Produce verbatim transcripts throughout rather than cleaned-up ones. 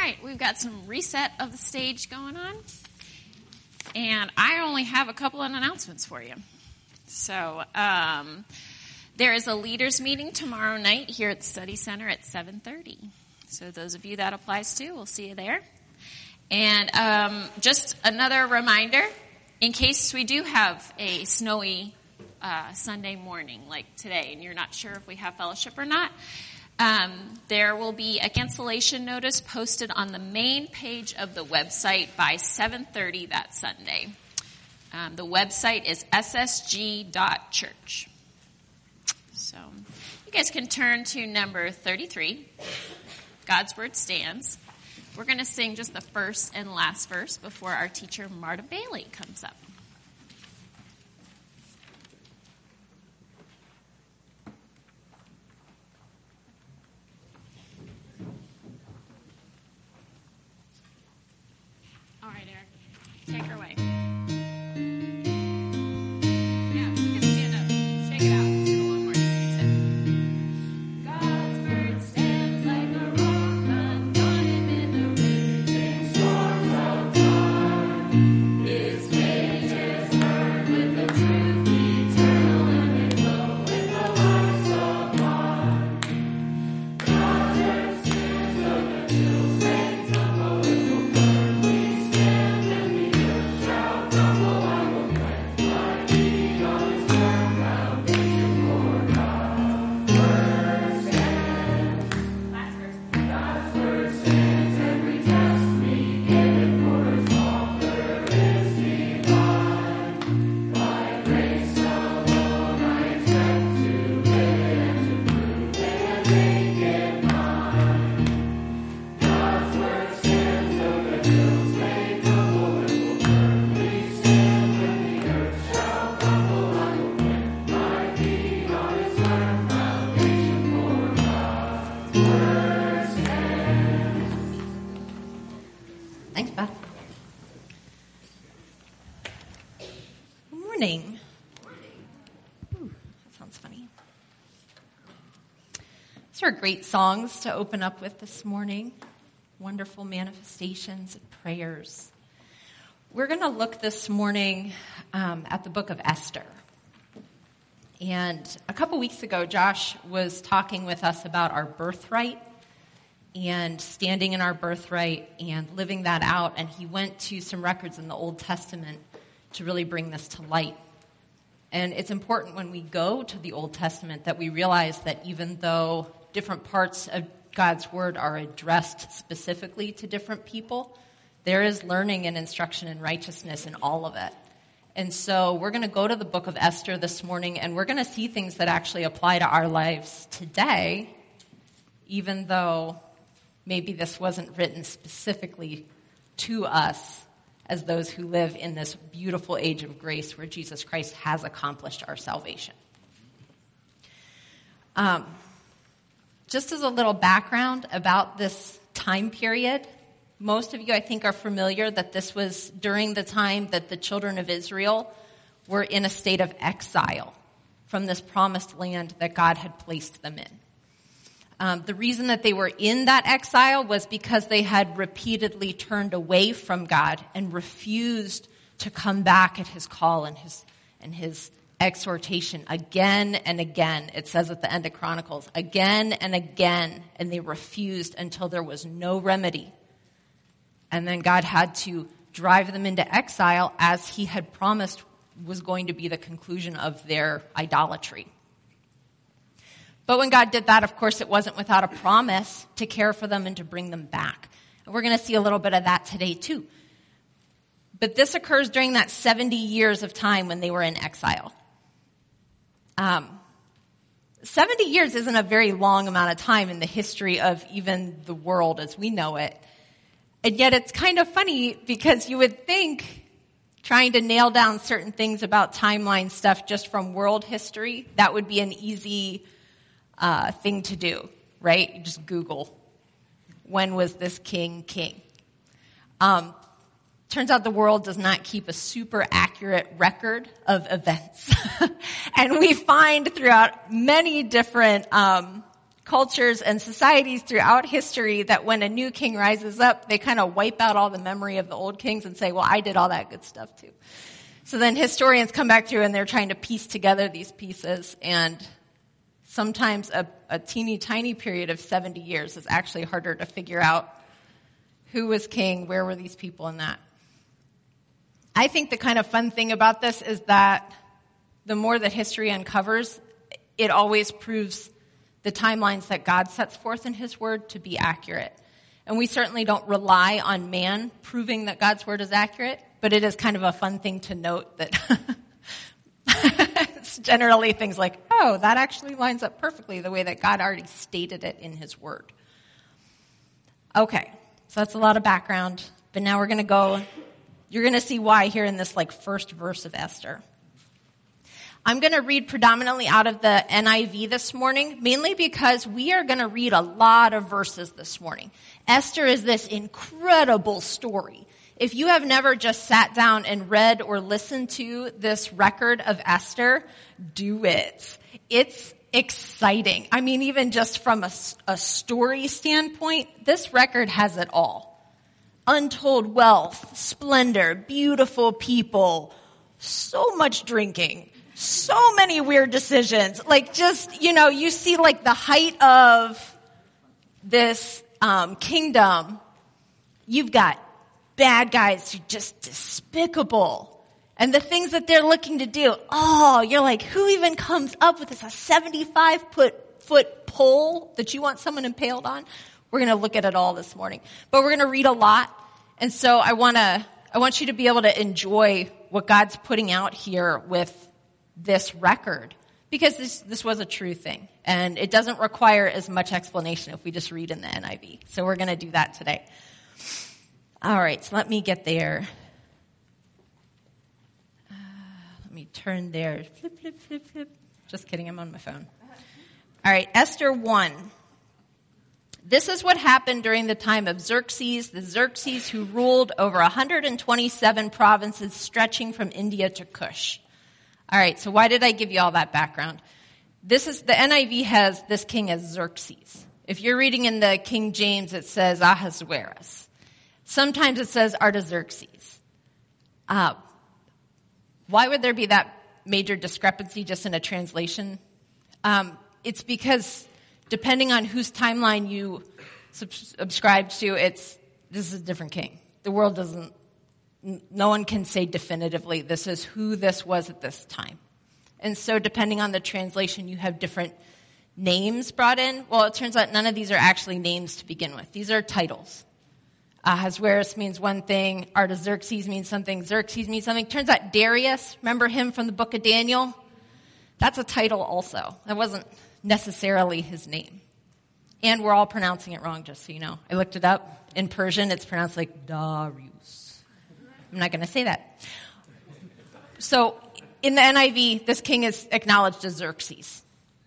right, we've got some reset of the stage going on, and I only have a couple of announcements for you. So um, there is a leaders meeting tomorrow night here at the Study Center at seven thirty. So those of you that applies to, we'll see you there. And um, just another reminder, in case we do have a snowy uh, Sunday morning like today, and you're not sure if we have fellowship or not, Um, there will be a cancellation notice posted on the main page of the website by seven thirty that Sunday. Um, the website is s s g dot church. So you guys can turn to number thirty-three, God's Word Stands. We're going to sing just the first and last verse before our teacher, Marta Bailey, comes up. Take her away. Yeah, you can stand up. Shake it out. Let's do it one more time. God's word stands like a rock unclimbed in the raging storms of time. Its pages burn with the truth eternal, and they glow with the light sublime. God's word stands like a hills may tumble, it will firmly stand, and the earth shall crumble. I will plant my feet on its firm foundation, for God's word stands. Last verse. God's word stands, every test we give it, for its author is divine. By grace alone I expect to live it and to prove it and make it mine. God's word stands, though the hills may tumble, it will firmly stand. When the earth shall crumble, I will plant my feet on its firm foundation, for God's word stands. Thanks, Beth. Good morning. Ooh, that sounds funny. These are great songs to open up with this morning. Wonderful manifestations and prayers. We're going to look this morning um, at the book of Esther. And a couple weeks ago, Josh was talking with us about our birthright and standing in our birthright and living that out. And he went to some records in the Old Testament to really bring this to light. And it's important when we go to the Old Testament that we realize that even though different parts of God's Word are addressed specifically to different people, there is learning and instruction and righteousness in all of it. And so we're going to go to the book of Esther this morning, and we're going to see things that actually apply to our lives today, even though maybe this wasn't written specifically to us as those who live in this beautiful age of grace where Jesus Christ has accomplished our salvation. Um, just as a little background about this time period, most of you, I think, are familiar that this was during the time that the children of Israel were in a state of exile from this promised land that God had placed them in. Um, the reason that they were in that exile was because they had repeatedly turned away from God and refused to come back at his call and his and his exhortation again and again. It says at the end of Chronicles, again and again, and they refused until there was no remedy. And then God had to drive them into exile, as he had promised was going to be the conclusion of their idolatry. But when God did that, of course, it wasn't without a promise to care for them and to bring them back. And we're going to see a little bit of that today, too. But this occurs during that seventy years of time when they were in exile. Um, seventy years isn't a very long amount of time in the history of even the world as we know it. And yet it's kind of funny because you would think trying to nail down certain things about timeline stuff just from world history, that would be an easy uh, thing to do, right? You just Google, when was this king king? Um, turns out the world does not keep a super accurate record of events. And we find throughout many different um, cultures and societies throughout history that when a new king rises up, they kind of wipe out all the memory of the old kings and say, well, I did all that good stuff too. So then historians come back through and they're trying to piece together these pieces, and sometimes a, a teeny tiny period of seventy years is actually harder to figure out who was king, where were these people in that. I think the kind of fun thing about this is that the more that history uncovers, it always proves the timelines that God sets forth in his word to be accurate. And we certainly don't rely on man proving that God's word is accurate, but it is kind of a fun thing to note that it's generally things like, oh, that actually lines up perfectly the way that God already stated it in his word. Okay, so that's a lot of background, but now we're going to go, you're going to see why here in this like first verse of Esther. I'm going to read predominantly out of the N I V this morning, mainly because we are going to read a lot of verses this morning. Esther is this incredible story. If you have never just sat down and read or listened to this record of Esther, do it. It's exciting. I mean, even just from a, a story standpoint, this record has it all. Untold wealth, splendor, beautiful people, so much drinking. So many weird decisions. Like just, you know, you see like the height of this um, kingdom. You've got bad guys who are just despicable. And the things that they're looking to do, oh, you're like, who even comes up with this? A seventy-five foot, foot pole that you want someone impaled on? We're going to look at it all this morning. But we're going to read a lot. And so I want to, I want you to be able to enjoy what God's putting out here with this record, because this this was a true thing, and it doesn't require as much explanation if we just read in the N I V. So we're going to do that today. All right, so let me get there. Uh, let me turn there. Flip, flip, flip, flip. Just kidding, I'm on my phone. All right, Esther one. This is what happened during the time of Xerxes, the Xerxes who ruled over one hundred twenty-seven provinces stretching from India to Kush. All right, so why did I give you all that background? This is, the N I V has this king as Xerxes. If you're reading in the King James, it says Ahasuerus. Sometimes it says Artaxerxes. Uh, why would there be that major discrepancy just in a translation? Um, it's because depending on whose timeline you sub- subscribe to, it's, this is a different king. The world doesn't, no one can say definitively this is who this was at this time. And so depending on the translation, you have different names brought in. Well, it turns out none of these are actually names to begin with. These are titles. Ahasuerus means one thing. Artaxerxes means something. Xerxes means something. Turns out Darius, remember him from the book of Daniel? That's a title also. That wasn't necessarily his name. And we're all pronouncing it wrong, just so you know. I looked it up. In Persian, it's pronounced like Darius. I'm not going to say that. So in the N I V, this king is acknowledged as Xerxes.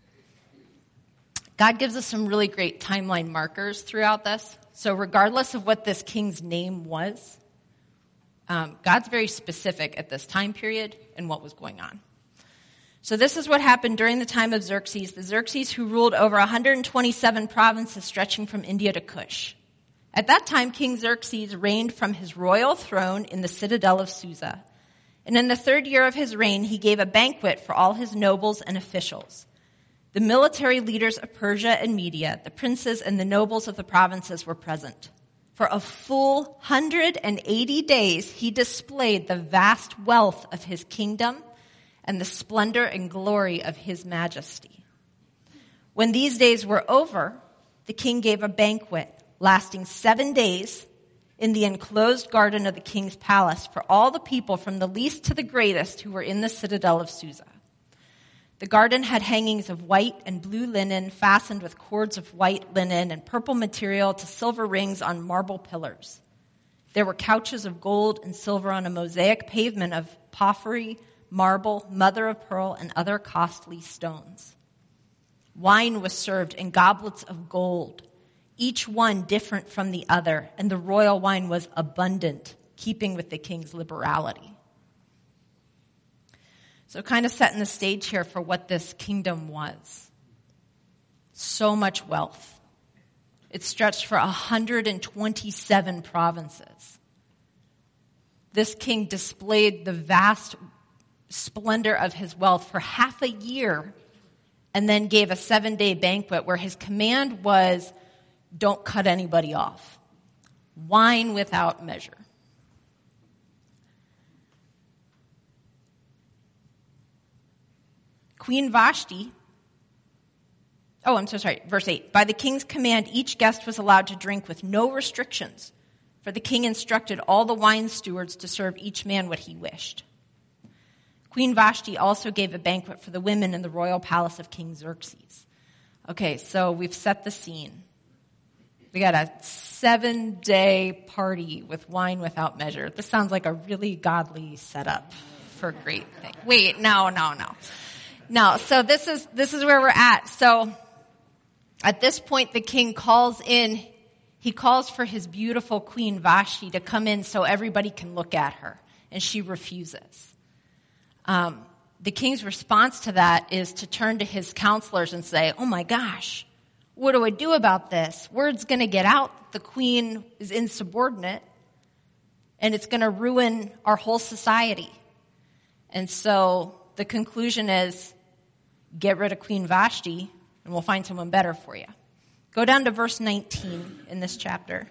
God gives us some really great timeline markers throughout this. So regardless of what this king's name was, um, God's very specific at this time period and what was going on. So this is what happened during the time of Xerxes, the Xerxes who ruled over one hundred twenty-seven provinces stretching from India to Kush. At that time, King Xerxes reigned from his royal throne in the citadel of Susa. And in the third year of his reign, he gave a banquet for all his nobles and officials. The military leaders of Persia and Media, the princes and the nobles of the provinces were present. For a full one hundred eighty days, he displayed the vast wealth of his kingdom and the splendor and glory of his majesty. When these days were over, the king gave a banquet lasting seven days in the enclosed garden of the king's palace for all the people from the least to the greatest who were in the citadel of Susa. The garden had hangings of white and blue linen fastened with cords of white linen and purple material to silver rings on marble pillars. There were couches of gold and silver on a mosaic pavement of porphyry, marble, mother of pearl, and other costly stones. Wine was served in goblets of gold, each one different from the other, and the royal wine was abundant, keeping with the king's liberality. So kind of setting the stage here for what this kingdom was. so much wealth. It stretched for one hundred twenty-seven provinces. This king displayed the vast splendor of his wealth for half a year and then gave a seven-day banquet where his command was, don't cut anybody off. Wine without measure. Queen Vashti, oh, I'm so sorry, verse eight. By the king's command, each guest was allowed to drink with no restrictions, for the king instructed all the wine stewards to serve each man what he wished. Queen Vashti also gave a banquet for the women in the royal palace of King Xerxes. Okay, so we've set the scene. We got a seven-day party with wine without measure. This sounds like a really godly setup for a great thing. Wait, no, no, no. No, so this is this is where we're at. So at this point, the king calls in, he calls for his beautiful Queen Vashti to come in so everybody can look at her, and she refuses. Um, the king's response to that is to turn to his counselors and say, oh my gosh, what do I do about this? Word's going to get out. The queen is insubordinate, and it's going to ruin our whole society. And so the conclusion is, get rid of Queen Vashti, and we'll find someone better for you. Go down to verse nineteen in this chapter.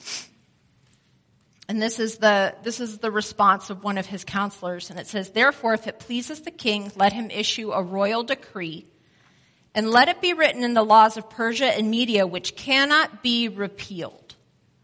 And this is the this is the response of one of his counselors. And it says, therefore, if it pleases the king, let him issue a royal decree, and let it be written in the laws of Persia and Media, which cannot be repealed.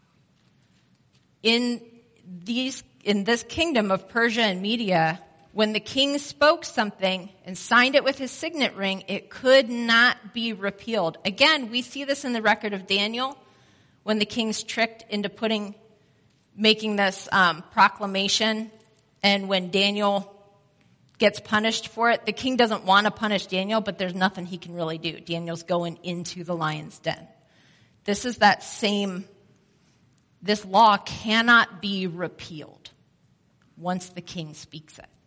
In these in this kingdom of Persia and Media, when the king spoke something and signed it with his signet ring, it could not be repealed. Again, we see this in the record of Daniel, when the king's tricked into putting, making this um, proclamation, and when Daniel gets punished for it, the king doesn't want to punish Daniel, but there's nothing he can really do. Daniel's going into the lion's den. This is that same, this law cannot be repealed once the king speaks it.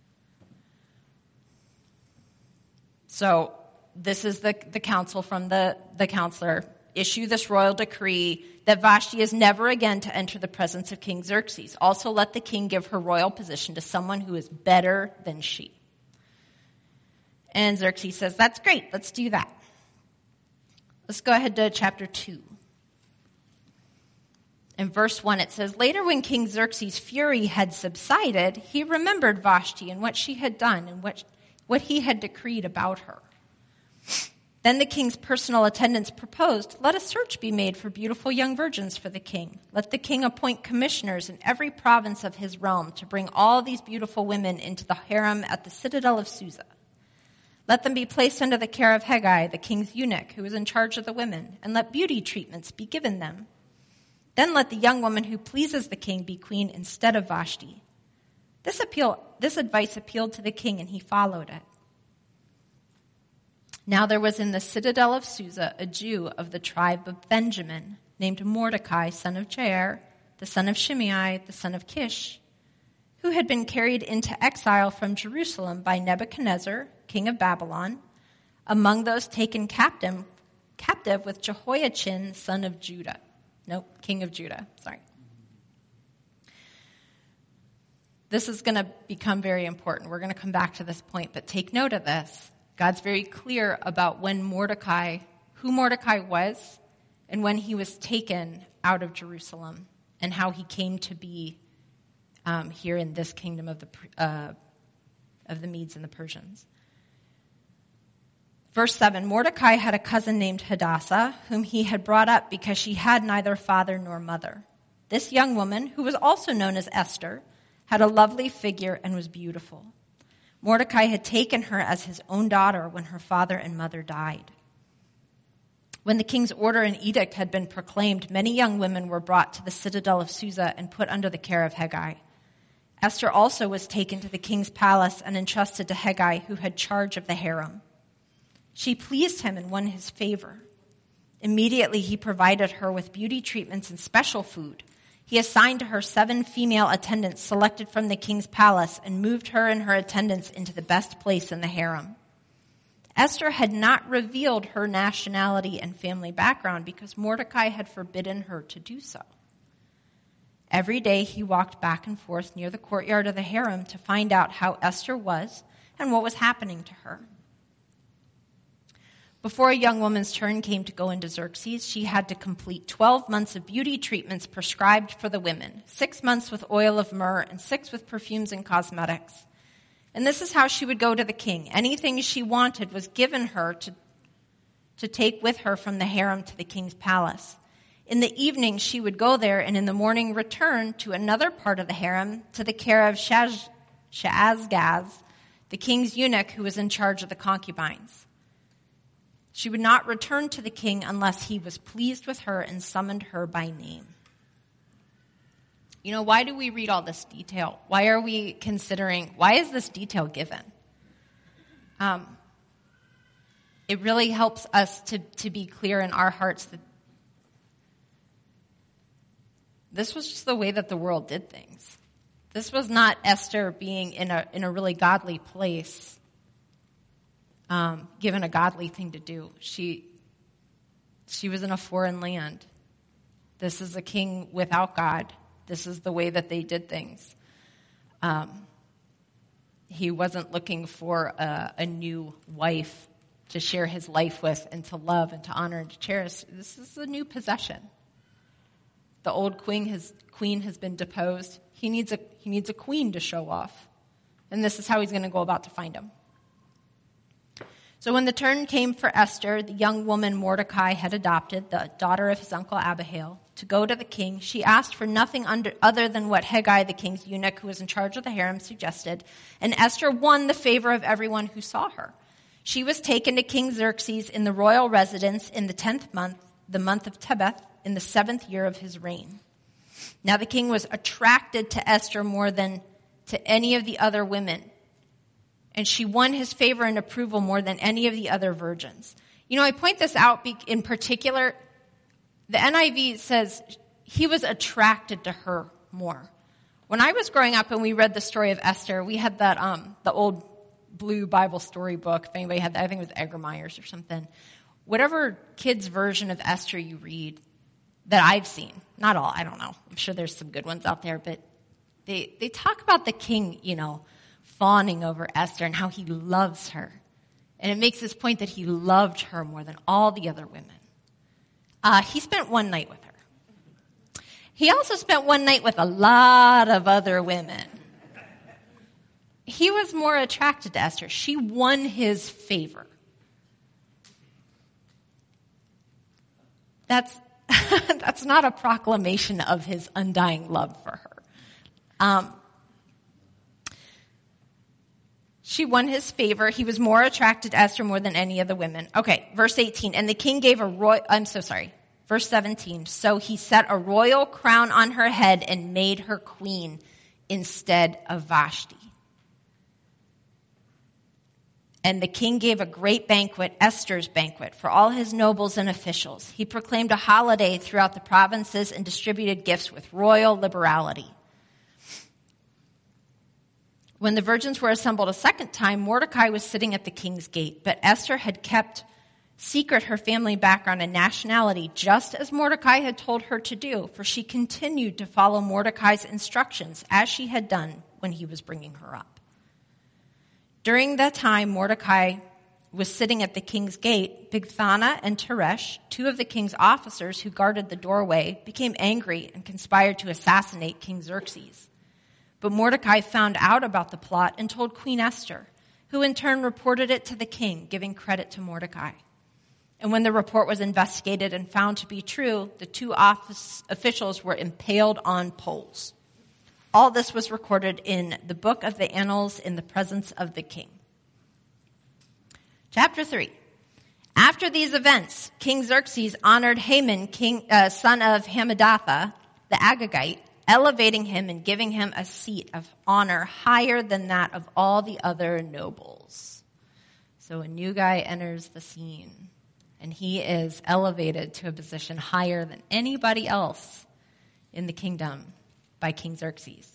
So this is the, the counsel from the, the counselor. Issue this royal decree that Vashti is never again to enter the presence of King Xerxes. Also let the king give her royal position to someone who is better than she. And Xerxes says, that's great, let's do that. Let's go ahead to chapter two. In verse one, it says, later when King Xerxes' fury had subsided, he remembered Vashti and what she had done and what what he had decreed about her. Then the king's personal attendants proposed, let a search be made for beautiful young virgins for the king. Let the king appoint commissioners in every province of his realm to bring all these beautiful women into the harem at the citadel of Susa. Let them be placed under the care of Hegai, the king's eunuch, who is in charge of the women, and let beauty treatments be given them. Then let the young woman who pleases the king be queen instead of Vashti. This appeal, this advice appealed to the king, and he followed it. Now there was in the citadel of Susa a Jew of the tribe of Benjamin, named Mordecai, son of Jair, the son of Shimei, the son of Kish, who had been carried into exile from Jerusalem by Nebuchadnezzar, king of Babylon, among those taken captive, captive with Jehoiachin, son of Judah. Nope, king of Judah, sorry. This is going to become very important. We're going to come back to this point, but take note of this. God's very clear about when Mordecai, who Mordecai was, and when he was taken out of Jerusalem, and how he came to be um, here in this kingdom of the uh, of the Medes and the Persians. Verse seven, Mordecai had a cousin named Hadassah, whom he had brought up because she had neither father nor mother. This young woman, who was also known as Esther, had a lovely figure and was beautiful. Mordecai had taken her as his own daughter when her father and mother died. When the king's order and edict had been proclaimed, many young women were brought to the citadel of Susa and put under the care of Hegai. Esther also was taken to the king's palace and entrusted to Hegai, who had charge of the harem. She pleased him and won his favor. Immediately he provided her with beauty treatments and special food. He assigned to her seven female attendants selected from the king's palace and moved her and her attendants into the best place in the harem. Esther had not revealed her nationality and family background because Mordecai had forbidden her to do so. Every day he walked back and forth near the courtyard of the harem to find out how Esther was and what was happening to her. Before a young woman's turn came to go into Xerxes, she had to complete twelve months of beauty treatments prescribed for the women, six months with oil of myrrh and six with perfumes and cosmetics. And this is how she would go to the king. Anything she wanted was given her to, to take with her from the harem to the king's palace. In the evening, she would go there, and in the morning return to another part of the harem to the care of Shaz, Shaazgaz, the king's eunuch who was in charge of the concubines. She would not return to the king unless he was pleased with her and summoned her by name. You know, why do we read all this detail? Why are we considering, why is this detail given? Um, it really helps us to, to be clear in our hearts that this was just the way that the world did things. This was not Esther being in a in a really godly place, um, given a godly thing to do. She she was in a foreign land. This is a king without God. This is the way that they did things. Um, he wasn't looking for a, a new wife to share his life with and to love and to honor and to cherish. This is a new possession. The old queen has, queen has been deposed. He needs a he needs a queen to show off. And this is how he's going to go about to find him. So when the turn came for Esther, the young woman Mordecai had adopted, the daughter of his uncle Abihail, to go to the king, she asked for nothing under, other than what Hegai, the king's eunuch who was in charge of the harem, suggested, and Esther won the favor of everyone who saw her. She was taken to King Xerxes in the royal residence in the tenth month, the month of Tebeth, in the seventh year of his reign. Now the king was attracted to Esther more than to any of the other women, and she won his favor and approval more than any of the other virgins. You know, I point this out in particular. The N I V says he was attracted to her more. When I was growing up and we read the story of Esther, we had that um, the old blue Bible story book. If anybody had that, I think it was Edgar Myers or something. Whatever kids' version of Esther you read that I've seen, not all, I don't know. I'm sure there's some good ones out there, but they they talk about the king, you know, fawning over Esther and how he loves her. And it makes this point that he loved her more than all the other women. Uh, he spent one night with her. He also spent one night with a lot of other women. He was more attracted to Esther. She won his favor. That's that's not a proclamation of his undying love for her. Um, she won his favor. He was more attracted to Esther more than any of the women. Okay, verse eighteen. And the king gave a royal, I'm so sorry. Verse seventeen. So he set a royal crown on her head and made her queen instead of Vashti. And the king gave a great banquet, Esther's banquet, for all his nobles and officials. He proclaimed a holiday throughout the provinces and distributed gifts with royal liberality. When the virgins were assembled a second time, Mordecai was sitting at the king's gate, but Esther had kept secret her family background and nationality, just as Mordecai had told her to do, for she continued to follow Mordecai's instructions, as she had done when he was bringing her up. During that time, Mordecai was sitting at the king's gate. Bigthana and Teresh, two of the king's officers who guarded the doorway, became angry and conspired to assassinate King Xerxes. But Mordecai found out about the plot and told Queen Esther, who in turn reported it to the king, giving credit to Mordecai. And when the report was investigated and found to be true, the two office officials were impaled on poles. All this was recorded in the book of the annals in the presence of the king. Chapter three. After these events, King Xerxes honored Haman, king, uh, son of Hammedatha, the Agagite, elevating him and giving him a seat of honor higher than that of all the other nobles. So a new guy enters the scene, and he is elevated to a position higher than anybody else in the kingdom by King Xerxes.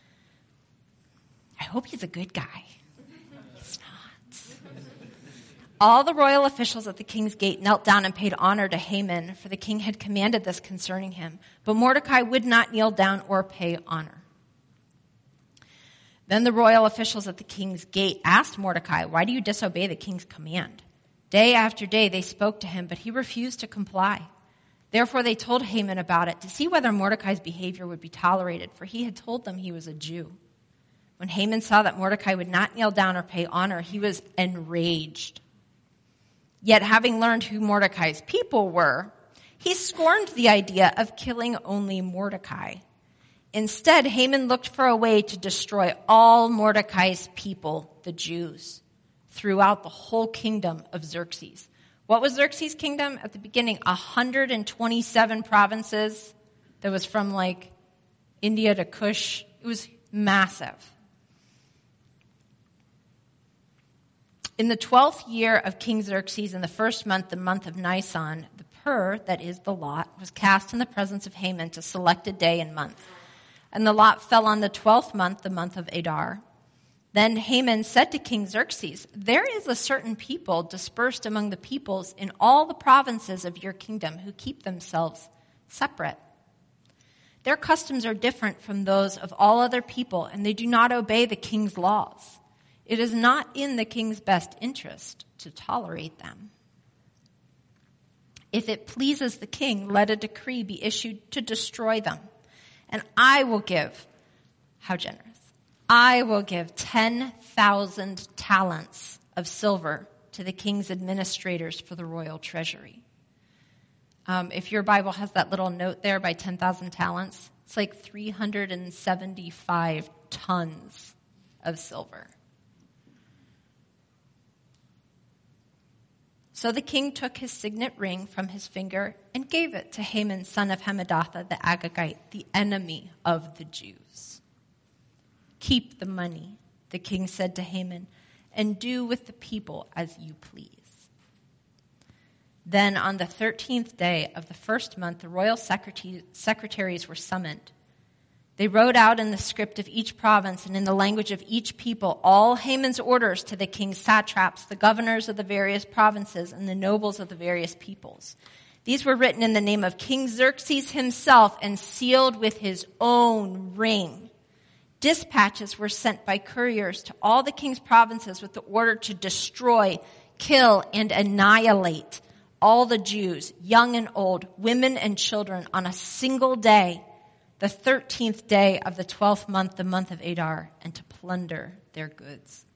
I hope he's a good guy. He's not. All the royal officials at the king's gate knelt down and paid honor to Haman, for the king had commanded this concerning him. But Mordecai would not kneel down or pay honor. Then the royal officials at the king's gate asked Mordecai, "Why do you disobey the king's command?" Day after day they spoke to him, but he refused to comply. Therefore they told Haman about it to see whether Mordecai's behavior would be tolerated, for he had told them he was a Jew. When Haman saw that Mordecai would not kneel down or pay honor, he was enraged. Yet having learned who Mordecai's people were, he scorned the idea of killing only Mordecai. Instead, Haman looked for a way to destroy all Mordecai's people, the Jews, throughout the whole kingdom of Xerxes. What was Xerxes' kingdom? At the beginning, one hundred twenty-seven provinces. That was from like India to Kush. It was massive. In the twelfth year of King Xerxes, in the first month, the month of Nisan, the pur, that is the lot, was cast in the presence of Haman to select a day and month. And the lot fell on the twelfth month, the month of Adar. Then Haman said to King Xerxes, "There is a certain people dispersed among the peoples in all the provinces of your kingdom who keep themselves separate. Their customs are different from those of all other people, and they do not obey the king's laws. It is not in the king's best interest to tolerate them. If it pleases the king, let a decree be issued to destroy them. And I will give," how generous, "I will give ten thousand talents of silver to the king's administrators for the royal treasury." Um, if your Bible has that little note there by ten thousand talents, it's like three hundred seventy-five tons of silver. So the king took his signet ring from his finger and gave it to Haman, son of Hammedatha, the Agagite, the enemy of the Jews. "Keep the money," the king said to Haman, "and do with the people as you please." Then on the thirteenth day of the first month, the royal secretaries were summoned. They wrote out in the script of each province and in the language of each people all Haman's orders to the king's satraps, the governors of the various provinces, and the nobles of the various peoples. These were written in the name of King Xerxes himself and sealed with his own ring. Dispatches were sent by couriers to all the king's provinces with the order to destroy, kill, and annihilate all the Jews, young and old, women and children, on a single day, the thirteenth day of the twelfth month, the month of Adar, and to plunder their goods.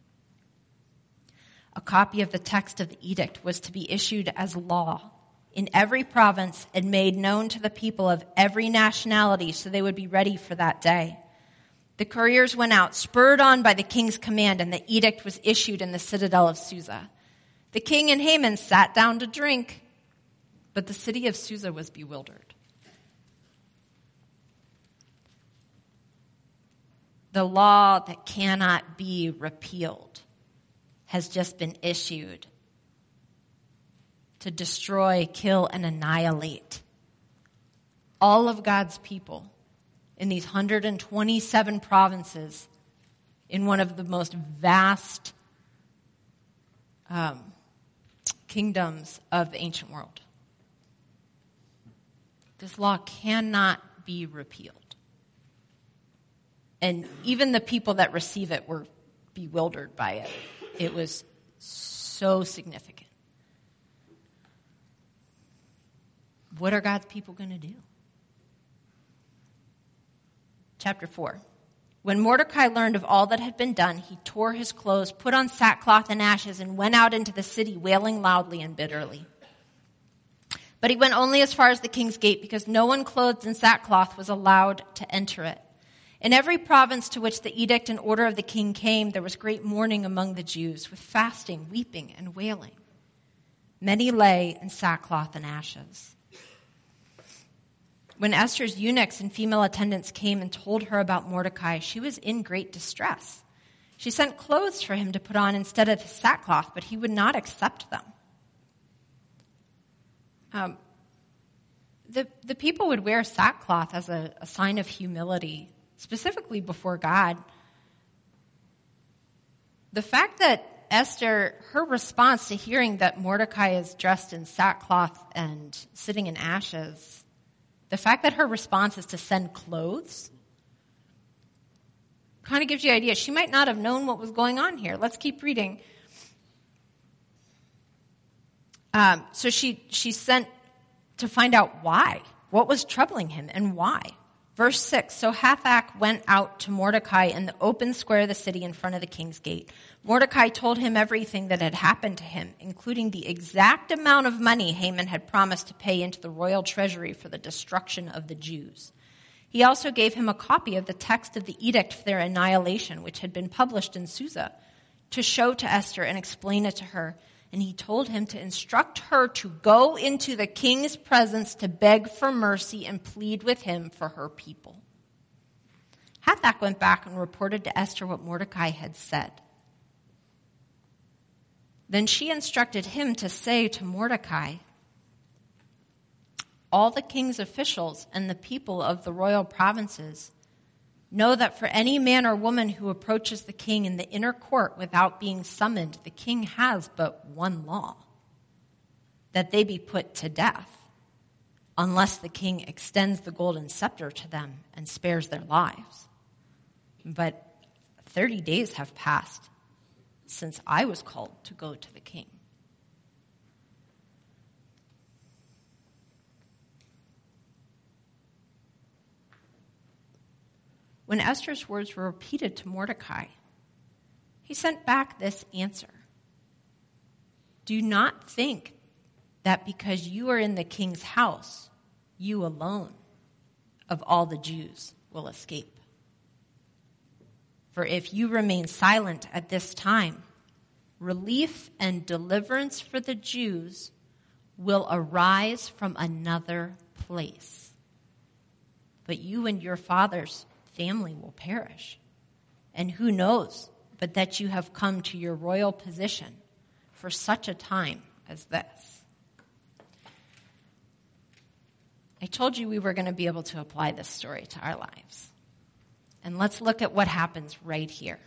A copy of the text of the edict was to be issued as law in every province and made known to the people of every nationality so they would be ready for that day. The couriers went out, spurred on by the king's command, and the edict was issued in the citadel of Susa. The king and Haman sat down to drink, but the city of Susa was bewildered. The law that cannot be repealed has just been issued to destroy, kill, and annihilate all of God's people in these one hundred twenty-seven provinces in one of the most vast um, kingdoms of the ancient world. This law cannot be repealed. And even the people that receive it were bewildered by it. It was so significant. What are God's people going to do? Chapter four. When Mordecai learned of all that had been done, he tore his clothes, put on sackcloth and ashes, and went out into the city wailing loudly and bitterly. But he went only as far as the king's gate, because no one clothed in sackcloth was allowed to enter it. In every province to which the edict and order of the king came, there was great mourning among the Jews, with fasting, weeping, and wailing. Many lay in sackcloth and ashes. When Esther's eunuchs and female attendants came and told her about Mordecai, she was in great distress. She sent clothes for him to put on instead of his sackcloth, but he would not accept them. Um, the, the people would wear sackcloth as a, a sign of humility, specifically before God. The fact that Esther, her response to hearing that Mordecai is dressed in sackcloth and sitting in ashes, the fact that her response is to send clothes, kind of gives you an idea. She might not have known what was going on here. Let's keep reading. Um, so she, she sent to find out why. What was troubling him and why? Verse six, so Hathach went out to Mordecai in the open square of the city in front of the king's gate. Mordecai told him everything that had happened to him, including the exact amount of money Haman had promised to pay into the royal treasury for the destruction of the Jews. He also gave him a copy of the text of the edict for their annihilation, which had been published in Susa, to show to Esther and explain it to her. And he told him to instruct her to go into the king's presence to beg for mercy and plead with him for her people. Hathach went back and reported to Esther what Mordecai had said. Then she instructed him to say to Mordecai, all the king's officials and the people of the royal provinces know that for any man or woman who approaches the king in the inner court without being summoned, the king has but one law, that they be put to death, unless the king extends the golden scepter to them and spares their lives. But thirty days have passed since I was called to go to the king. When Esther's words were repeated to Mordecai, he sent back this answer. Do not think that because you are in the king's house, you alone of all the Jews will escape. For if you remain silent at this time, relief and deliverance for the Jews will arise from another place. But you and your fathers family will perish. And who knows but that you have come to your royal position for such a time as this. I told you we were going to be able to apply this story to our lives. And let's look at what happens right here.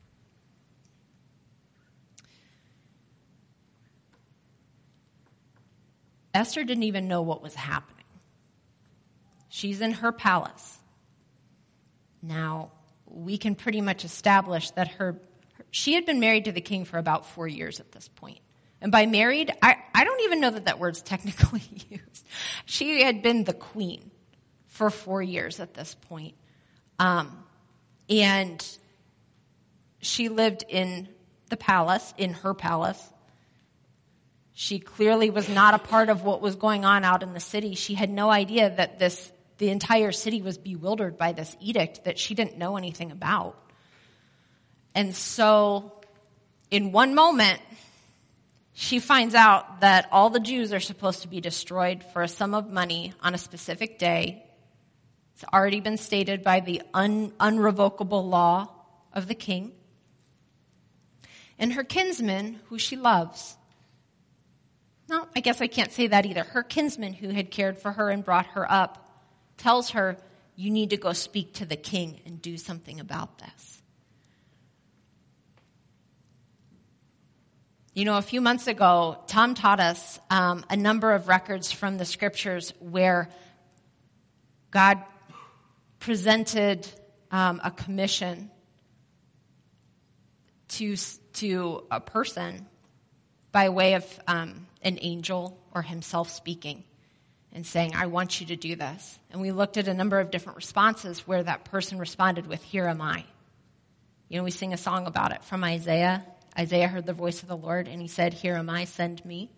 Esther didn't even know what was happening. She's in her palace. Now, we can pretty much establish that her, she had been married to the king for about four years at this point. And by married, I, I don't even know that that word's technically used. She had been the queen for four years at this point. Um, and she lived in the palace, in her palace. She clearly was not a part of what was going on out in the city. She had no idea that this the entire city was bewildered by this edict that she didn't know anything about. And so, in one moment, she finds out that all the Jews are supposed to be destroyed for a sum of money on a specific day. It's already been stated by the un- unrevocable law of the king. And her kinsman, who she loves, no, I guess I can't say that either. Her kinsman, who had cared for her and brought her up, tells her, you need to go speak to the king and do something about this. You know, a few months ago, Tom taught us um, a number of records from the scriptures where God presented um, a commission to, to a person by way of um, an angel or himself speaking and saying, I want you to do this. And we looked at a number of different responses where that person responded with, here am I. You know, we sing a song about it from Isaiah. Isaiah heard the voice of the Lord, and he said, here am I, send me.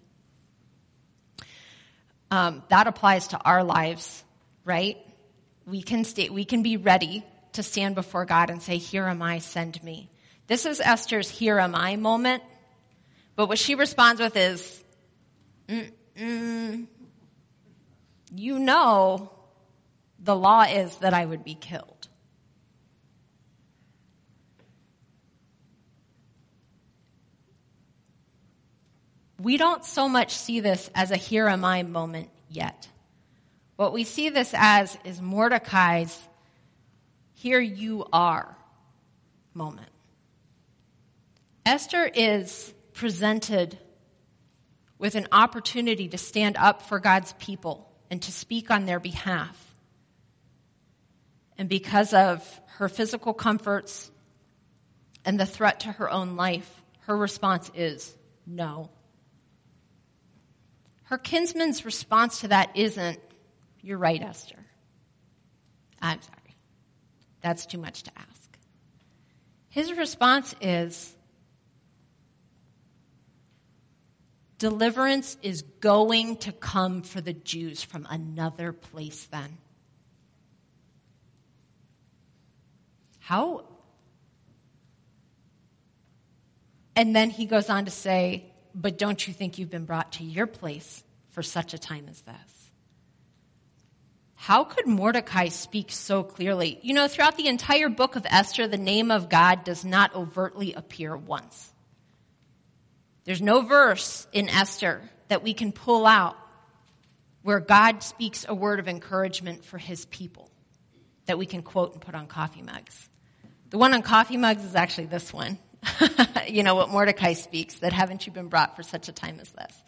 Um, that applies to our lives, right? We can stay, we can be ready to stand before God and say, here am I, send me. This is Esther's here am I moment. But what she responds with is, mm-mm. You know, the law is that I would be killed. We don't so much see this as a here am I moment yet. What we see this as is Mordecai's here you are moment. Esther is presented with an opportunity to stand up for God's people and to speak on their behalf. And because of her physical comforts and the threat to her own life, her response is no. Her kinsman's response to that isn't, "You're right, Esther. I'm sorry. That's too much to ask." His response is, "Deliverance is going to come for the Jews from another place then." How? And then he goes on to say, "But don't you think you've been brought to your place for such a time as this?" How could Mordecai speak so clearly? You know, throughout the entire book of Esther, the name of God does not overtly appear once. There's no verse in Esther that we can pull out where God speaks a word of encouragement for his people that we can quote and put on coffee mugs. The one on coffee mugs is actually this one. You know, what Mordecai speaks, that haven't you been brought for such a time as this?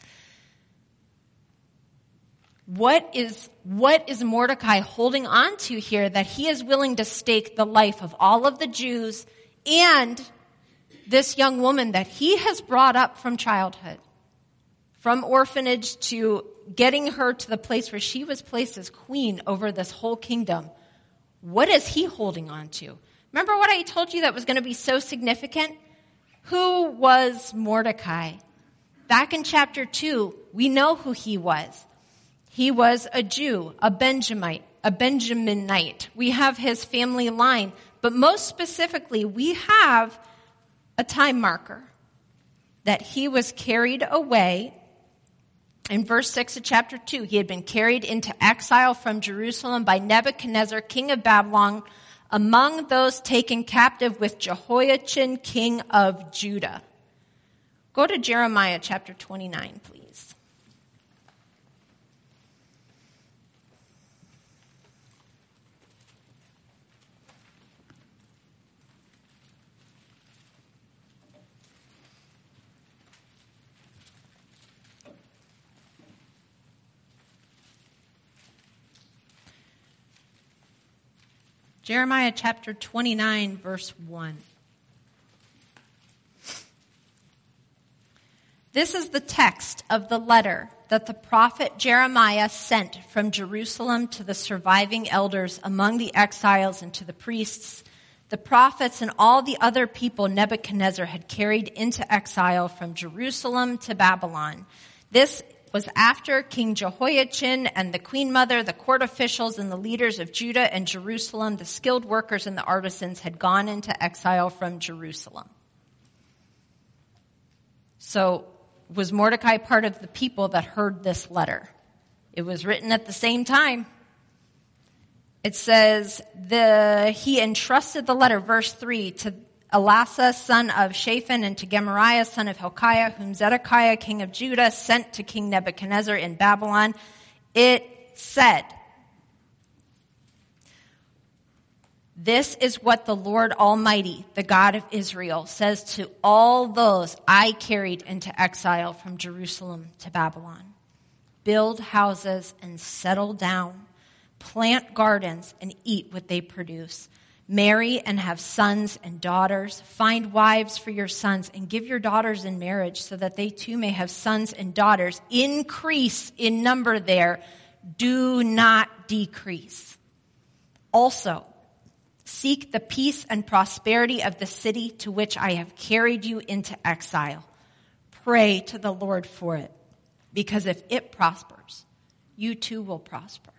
What is, what is Mordecai holding on to here that he is willing to stake the life of all of the Jews and this young woman that he has brought up from childhood, from orphanage to getting her to the place where she was placed as queen over this whole kingdom? What is he holding on to? Remember what I told you that was going to be so significant? Who was Mordecai? Back in chapter two, we know who he was. He was a Jew, a Benjamite, a Benjaminite. We have his family line. But most specifically, we have a time marker that he was carried away. In verse six of chapter two, he had been carried into exile from Jerusalem by Nebuchadnezzar, king of Babylon, among those taken captive with Jehoiachin, king of Judah. Go to Jeremiah chapter twenty-nine, please. Jeremiah chapter twenty-nine, verse one. This is the text of the letter that the prophet Jeremiah sent from Jerusalem to the surviving elders among the exiles and to the priests, the prophets, and all the other people Nebuchadnezzar had carried into exile from Jerusalem to Babylon. This was after King Jehoiachin and the queen mother, the court officials, and the leaders of Judah and Jerusalem, the skilled workers and the artisans, had gone into exile from Jerusalem. So, was Mordecai part of the people that heard this letter? It was written at the same time. It says, the he entrusted the letter, verse three, to Elasah, son of Shaphan, and to Gemariah, son of Hilkiah, whom Zedekiah, king of Judah, sent to King Nebuchadnezzar in Babylon. It said, "This is what the Lord Almighty, the God of Israel, says to all those I carried into exile from Jerusalem to Babylon. Build houses and settle down. Plant gardens and eat what they produce. Marry and have sons and daughters. Find wives for your sons and give your daughters in marriage so that they too may have sons and daughters. Increase in number there. Do not decrease. Also, seek the peace and prosperity of the city to which I have carried you into exile. Pray to the Lord for it, because if it prospers, you too will prosper.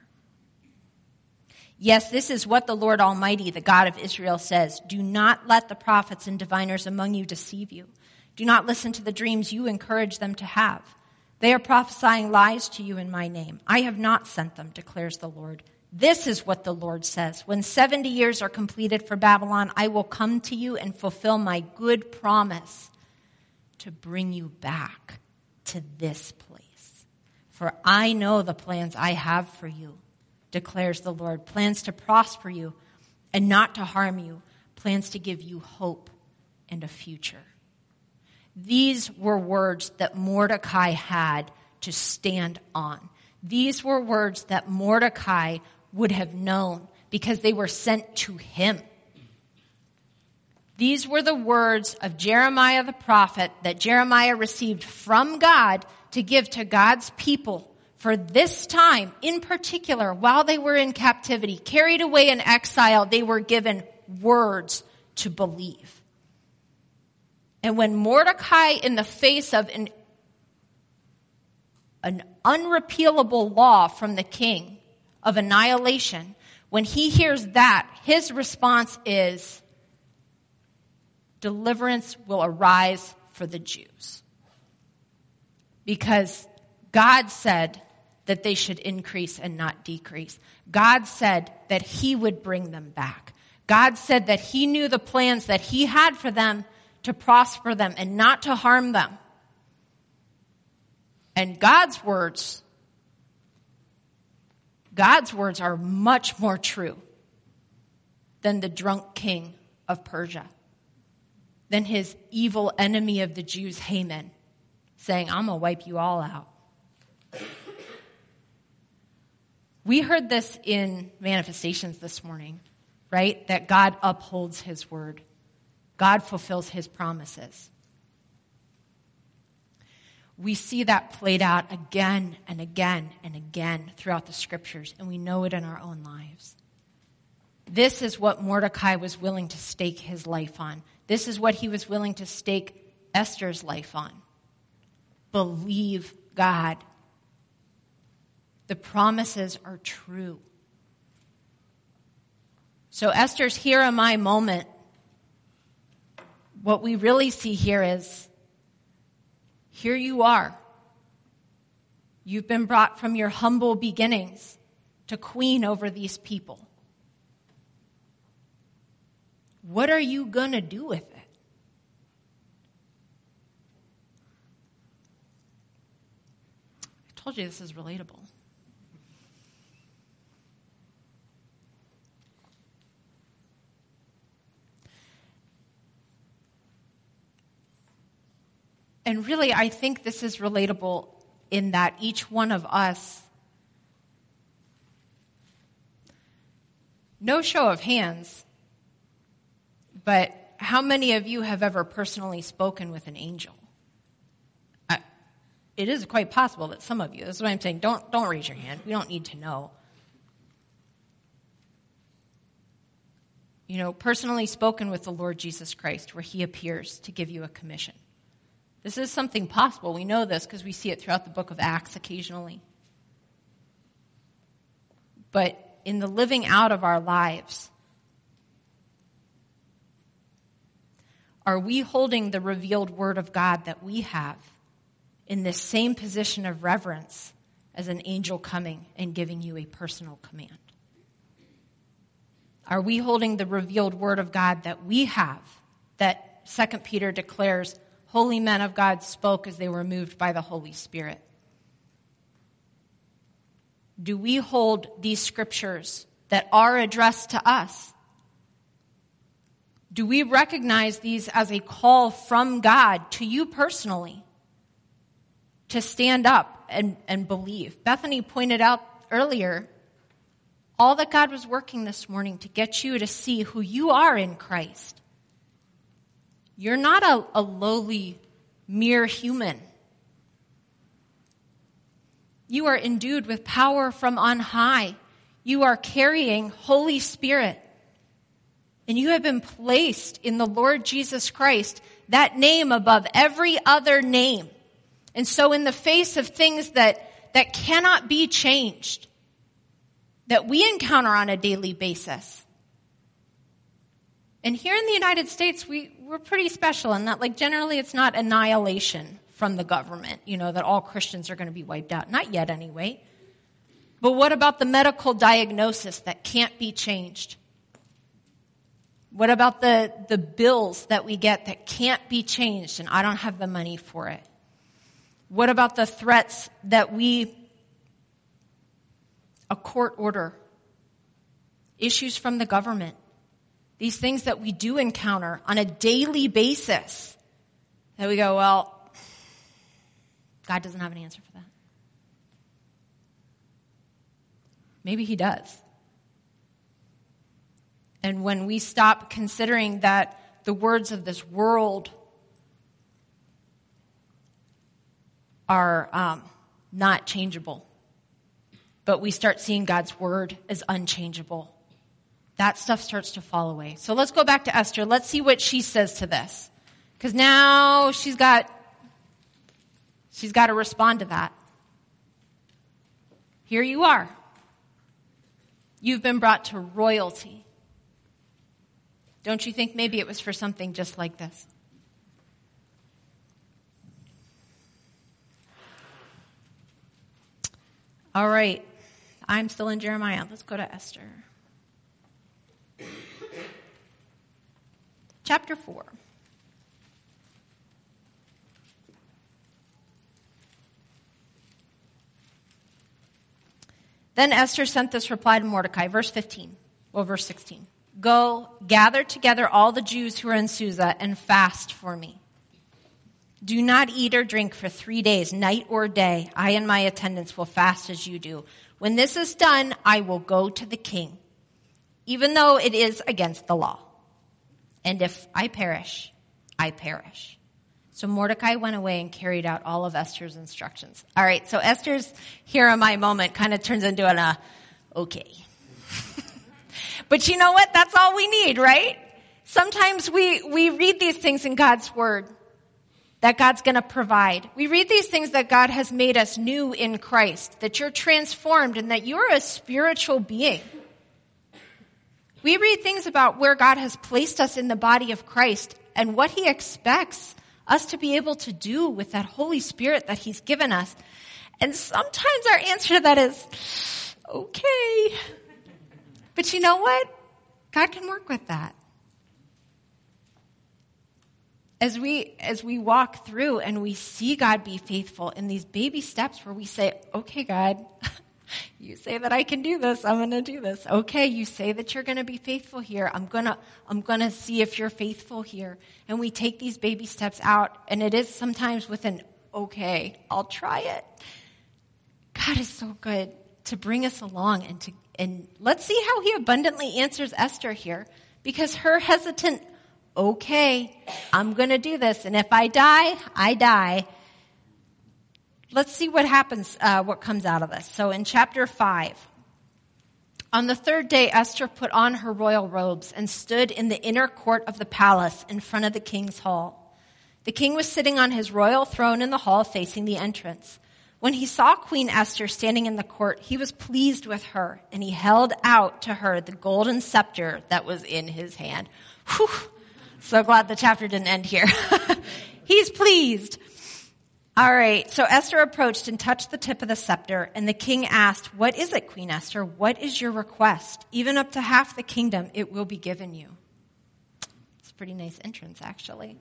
Yes, this is what the Lord Almighty, the God of Israel, says. Do not let the prophets and diviners among you deceive you. Do not listen to the dreams you encourage them to have. They are prophesying lies to you in my name. I have not sent them, declares the Lord. This is what the Lord says. When seventy years are completed for Babylon, I will come to you and fulfill my good promise to bring you back to this place. For I know the plans I have for you, declares the Lord, plans to prosper you and not to harm you, plans to give you hope and a future. These were words that Mordecai had to stand on. These were words that Mordecai would have known because they were sent to him. These were the words of Jeremiah the prophet that Jeremiah received from God to give to God's people for this time, in particular, while they were in captivity, carried away in exile. They were given words to believe. And when Mordecai, in the face of an, an unrepealable law from the king of annihilation, when he hears that, his response is, deliverance will arise for the Jews. Because God said that they should increase and not decrease. God said that he would bring them back. God said that he knew the plans that he had for them to prosper them and not to harm them. And God's words, God's words are much more true than the drunk king of Persia, than his evil enemy of the Jews, Haman, saying, I'm going to wipe you all out. We heard this in manifestations this morning, right? That God upholds his word. God fulfills his promises. We see that played out again and again and again throughout the scriptures, and we know it in our own lives. This is what Mordecai was willing to stake his life on. This is what he was willing to stake Esther's life on. Believe God. The promises are true. So Esther's here am I moment. What we really see here is, here you are. You've been brought from your humble beginnings to queen over these people. What are you going to do with it? I told you this is relatable. And really, I think this is relatable in that each one of us, no show of hands, but how many of you have ever personally spoken with an angel? I, it is quite possible that some of you, that's what I'm saying, don't, don't raise your hand. We don't need to know. You know, personally spoken with the Lord Jesus Christ, where he appears to give you a commission. This is something possible. We know this because we see it throughout the book of Acts occasionally. But in the living out of our lives, are we holding the revealed word of God that we have in this same position of reverence as an angel coming and giving you a personal command? Are we holding the revealed word of God that we have, that Second Peter declares, holy men of God spoke as they were moved by the Holy Spirit? Do we hold these scriptures that are addressed to us? Do we recognize these as a call from God to you personally to stand up and, and believe? Bethany pointed out earlier, all that God was working this morning to get you to see who you are in Christ. You're not a, a lowly, mere human. You are endued with power from on high. You are carrying Holy Spirit. And you have been placed in the Lord Jesus Christ, that name above every other name. And so in the face of things that, that cannot be changed, that we encounter on a daily basis, and here in the United States, we, we're pretty special in that, like, generally it's not annihilation from the government, you know, that all Christians are going to be wiped out. Not yet, anyway. But what about the medical diagnosis that can't be changed? What about the, the bills that we get that can't be changed and I don't have the money for it? What about the threats that we, a court order, issues from the government? These things that we do encounter on a daily basis. that we go, well, God doesn't have an answer for that. Maybe he does. And when we stop considering that the words of this world are um, not changeable, but we start seeing God's word as unchangeable, that stuff starts to fall away. So let's go back to Esther. Let's see what she says to this. Because now she's got, she's got to respond to that. Here you are. You've been brought to royalty. Don't you think maybe it was for something just like this? All right. I'm still in Jeremiah. Let's go to Esther. Chapter four. Then Esther sent this reply to Mordecai, verse fifteen, well, verse sixteen. Go, gather together all the Jews who are in Susa and fast for me. Do not eat or drink for three days, night or day. I and my attendants will fast as you do. When this is done, I will go to the king, even though it is against the law. And if I perish, I perish. So Mordecai went away and carried out all of Esther's instructions. All right, so Esther's here in my moment kind of turns into an, uh, okay. But you know what? That's all we need, right? Sometimes we, we read these things in God's word that God's going to provide. We read these things that God has made us new in Christ, that you're transformed and that you're a spiritual being. We read things about where God has placed us in the body of Christ and what he expects us to be able to do with that Holy Spirit that he's given us. And sometimes our answer to that is, okay. But you know what? God can work with that. As we, as we walk through and we see God be faithful in these baby steps where we say, okay, God, you say that I can do this. I'm going to do this. Okay, you say that you're going to be faithful here. I'm going to, I'm going to see if you're faithful here. And we take these baby steps out, and it is sometimes with an, okay, I'll try it. God is so good to bring us along and to, and let's see how he abundantly answers Esther here, because her hesitant, okay, I'm going to do this. And if I die, I die. Let's see what happens, uh, what comes out of this. So in chapter five, on the third day, Esther put on her royal robes and stood in the inner court of the palace in front of the king's hall. The king was sitting on his royal throne in the hall facing the entrance. When he saw Queen Esther standing in the court, he was pleased with her, and he held out to her the golden scepter that was in his hand. Whew. So glad the chapter didn't end here. He's pleased. All right, so Esther approached and touched the tip of the scepter, and the king asked, what is it, Queen Esther? What is your request? Even up to half the kingdom, it will be given you. It's a pretty nice entrance, actually.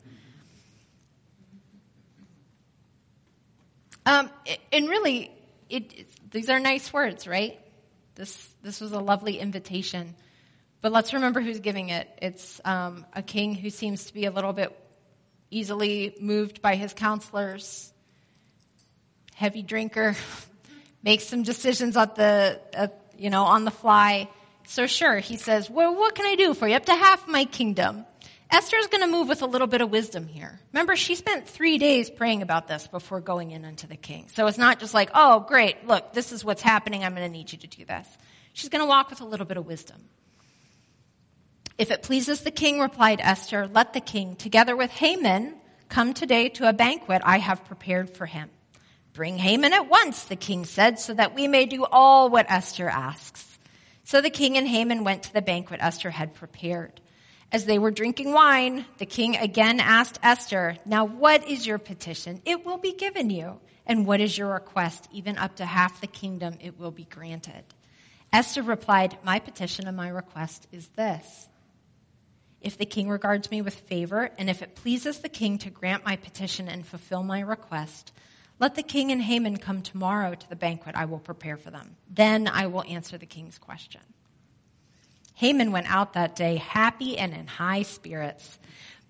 Um, and really, it, it, these are nice words, right? This this was a lovely invitation. But let's remember who's giving it. It's um, a king who seems to be a little bit easily moved by his counselors, heavy drinker, makes some decisions at the, at, you know, on the fly. So sure, he says, well, what can I do for you? Up to half my kingdom. Esther's going to move with a little bit of wisdom here. Remember, she spent three days praying about this before going in unto the king. So it's not just like, oh, great, look, this is what's happening. I'm going to need you to do this. She's going to walk with a little bit of wisdom. If it pleases the king, replied Esther, let the king, together with Haman, come today to a banquet I have prepared for him. Bring Haman at once, the king said, so that we may do all what Esther asks. So the king and Haman went to the banquet Esther had prepared. As they were drinking wine, the king again asked Esther, now what is your petition? It will be given you. And what is your request? Even up to half the kingdom, it will be granted. Esther replied, my petition and my request is this. If the king regards me with favor, and if it pleases the king to grant my petition and fulfill my request, let the king and Haman come tomorrow to the banquet I will prepare for them. Then I will answer the king's question. Haman went out that day happy and in high spirits.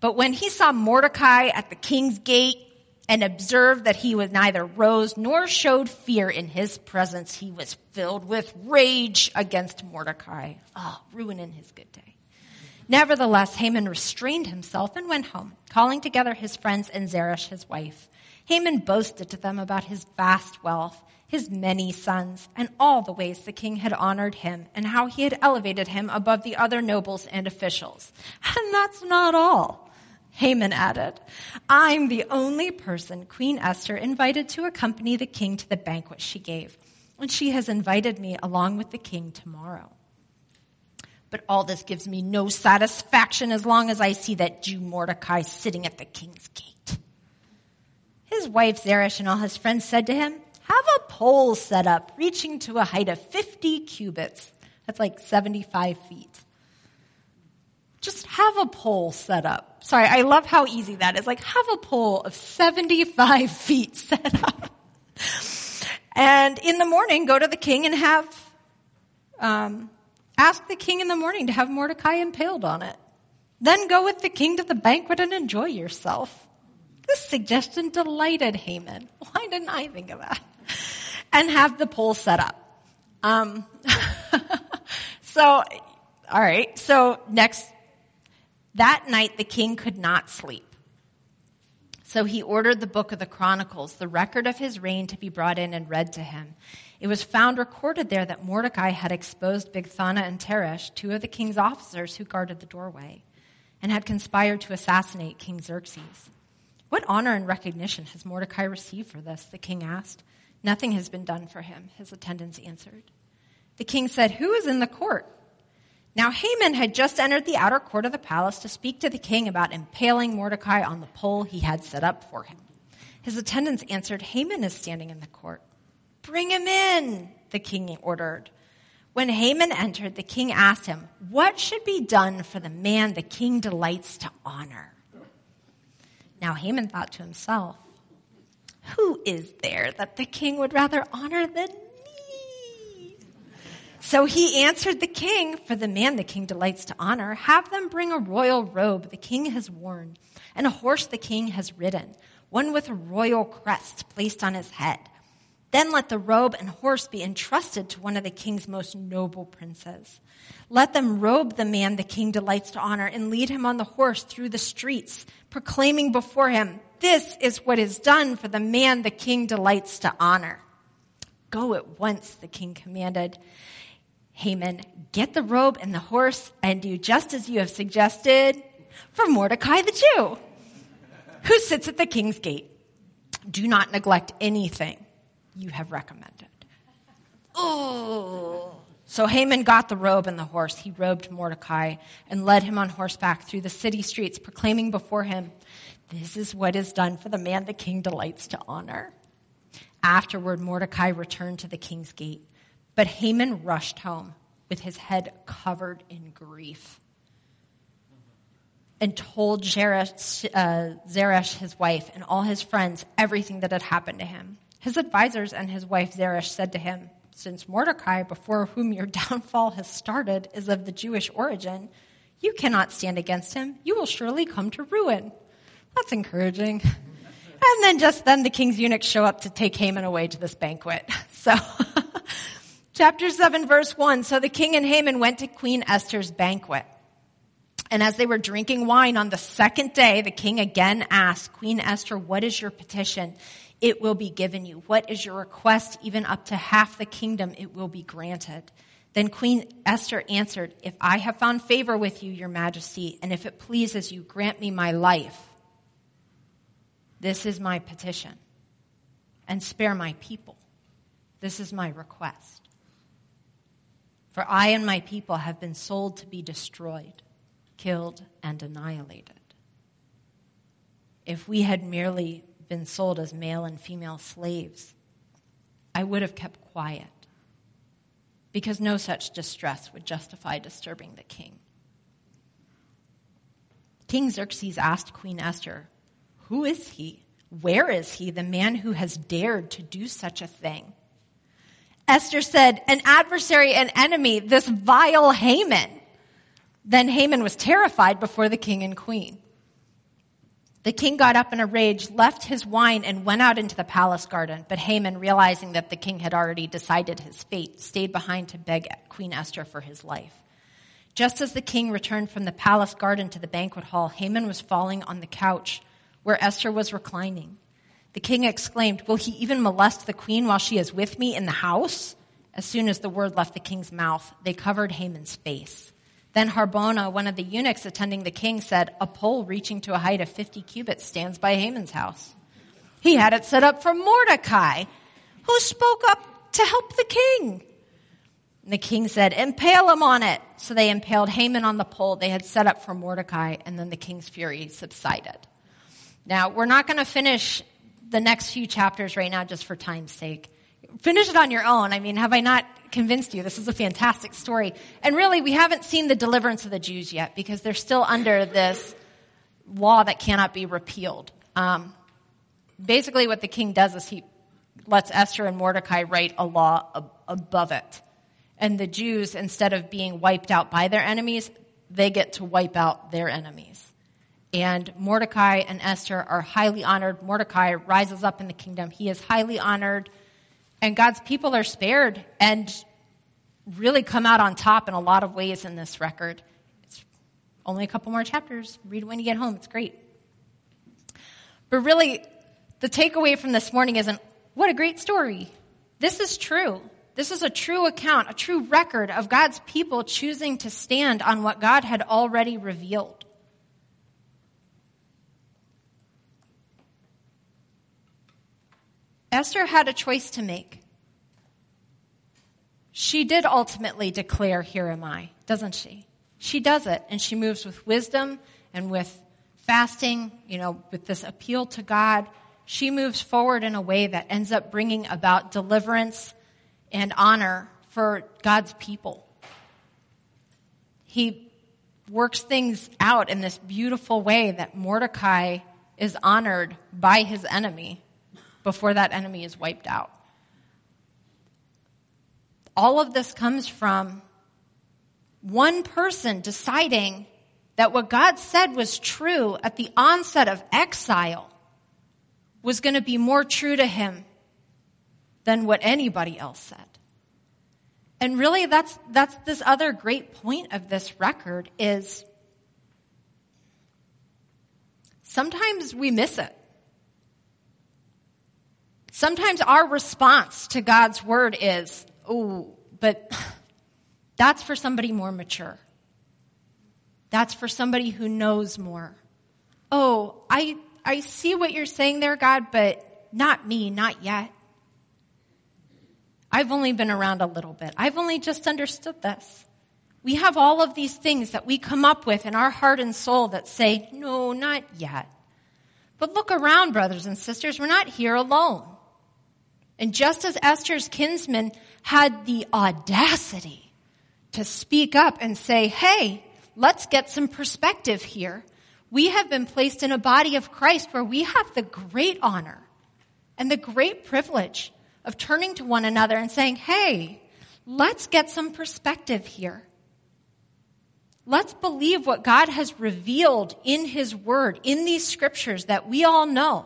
But when he saw Mordecai at the king's gate and observed that he was neither rose nor showed fear in his presence, he was filled with rage against Mordecai. Oh, ruining his good day. Nevertheless, Haman restrained himself and went home, calling together his friends and Zeresh, his wife. Haman boasted to them about his vast wealth, his many sons, and all the ways the king had honored him, and how he had elevated him above the other nobles and officials. And that's not all. Haman added, I'm the only person Queen Esther invited to accompany the king to the banquet she gave, and she has invited me along with the king tomorrow. But all this gives me no satisfaction as long as I see that Jew Mordecai sitting at the king's gate. His wife Zeresh and all his friends said to him, have a pole set up reaching to a height of fifty cubits. That's like seventy-five feet. Just have a pole set up. Sorry, I love how easy that is. Like, have a pole of seventy-five feet set up. And in the morning, go to the king and have, um, ask the king in the morning to have Mordecai impaled on it. Then go with the king to the banquet and enjoy yourself. This suggestion delighted Haman. Why didn't I think of that? And have the pole set up. Um, so, all right. So next, that night the king could not sleep. So he ordered the book of the Chronicles, the record of his reign, to be brought in and read to him. It was found recorded there that Mordecai had exposed Bigthana and Teresh, two of the king's officers who guarded the doorway, and had conspired to assassinate King Xerxes. What honor and recognition has Mordecai received for this? The king asked. Nothing has been done for him, his attendants answered. The king said, who is in the court? Now Haman had just entered the outer court of the palace to speak to the king about impaling Mordecai on the pole he had set up for him. His attendants answered, Haman is standing in the court. Bring him in, the king ordered. When Haman entered, the king asked him, what should be done for the man the king delights to honor? Now Haman thought to himself, who is there that the king would rather honor than me? So he answered the king, for the man the king delights to honor, have them bring a royal robe the king has worn, and a horse the king has ridden, one with a royal crest placed on his head. Then let the robe and horse be entrusted to one of the king's most noble princes. Let them robe the man the king delights to honor and lead him on the horse through the streets, proclaiming before him, this is what is done for the man the king delights to honor. Go at once, the king commanded. Haman, get the robe and the horse and do just as you have suggested for Mordecai the Jew, who sits at the king's gate. Do not neglect anything you have recommended. Oh. So Haman got the robe and the horse. He robed Mordecai and led him on horseback through the city streets, proclaiming before him, this is what is done for the man the king delights to honor. Afterward, Mordecai returned to the king's gate, but Haman rushed home with his head covered in grief and told Zeresh, uh, Zeresh, his wife, and all his friends everything that had happened to him. His advisors and his wife Zeresh said to him, since Mordecai, before whom your downfall has started, is of the Jewish origin, you cannot stand against him. You will surely come to ruin. That's encouraging. And then just then the king's eunuchs show up to take Haman away to this banquet. So, chapter seven, verse one. So the king and Haman went to Queen Esther's banquet. And as they were drinking wine on the second day, the king again asked, Queen Esther, what is your petition? It will be given you. What is your request? Even up to half the kingdom, it will be granted. Then Queen Esther answered, if I have found favor with you, your majesty, and if it pleases you, grant me my life. This is my petition. And spare my people. This is my request. For I and my people have been sold to be destroyed, killed, and annihilated. If we had merely been sold as male and female slaves, I would have kept quiet, because no such distress would justify disturbing the king. King Xerxes asked Queen Esther, who is he? Where is he, the man who has dared to do such a thing? Esther said, an adversary, an enemy, this vile Haman. Then Haman was terrified before the king and queen. The king got up in a rage, left his wine, and went out into the palace garden. But Haman, realizing that the king had already decided his fate, stayed behind to beg Queen Esther for his life. Just as the king returned from the palace garden to the banquet hall, Haman was falling on the couch where Esther was reclining. The king exclaimed, "Will he even molest the queen while she is with me in the house?" As soon as the word left the king's mouth, they covered Haman's face. Then Harbona, one of the eunuchs attending the king, said, "A pole reaching to a height of fifty cubits stands by Haman's house. He had it set up for Mordecai, who spoke up to help the king." And the king said, "Impale him on it." So they impaled Haman on the pole they had set up for Mordecai, and then the king's fury subsided. Now, we're not going to finish the next few chapters right now just for time's sake. Finish it on your own. I mean, have I not convinced you? This is a fantastic story. And really, we haven't seen the deliverance of the Jews yet because they're still under this law that cannot be repealed. Um, basically, what the king does is he lets Esther and Mordecai write a law ab- above it. And the Jews, instead of being wiped out by their enemies, they get to wipe out their enemies. And Mordecai and Esther are highly honored. Mordecai rises up in the kingdom. He is highly honored. And God's people are spared and really come out on top in a lot of ways in this record. It's only a couple more chapters. Read it when you get home. It's great. But really, the takeaway from this morning isn't, what a great story. This is true. This is a true account, a true record of God's people choosing to stand on what God had already revealed. Esther had a choice to make. She did ultimately declare, "Here am I," doesn't she? She does it, and she moves with wisdom and with fasting, you know, with this appeal to God. She moves forward in a way that ends up bringing about deliverance and honor for God's people. He works things out in this beautiful way that Mordecai is honored by his enemy before that enemy is wiped out. All of this comes from one person deciding that what God said was true at the onset of exile was going to be more true to him than what anybody else said. And really, that's that's this other great point of this record is sometimes we miss it. Sometimes our response to God's word is, "Oh, but that's for somebody more mature. That's for somebody who knows more. Oh, I I see what you're saying there, God, but not me, not yet. I've only been around a little bit. I've only just understood this." We have all of these things that we come up with in our heart and soul that say, "No, not yet." But look around, brothers and sisters. We're not here alone. And just as Esther's kinsman had the audacity to speak up and say, "Hey, let's get some perspective here," we have been placed in a body of Christ where we have the great honor and the great privilege of turning to one another and saying, "Hey, let's get some perspective here. Let's believe what God has revealed in his word, in these scriptures that we all know."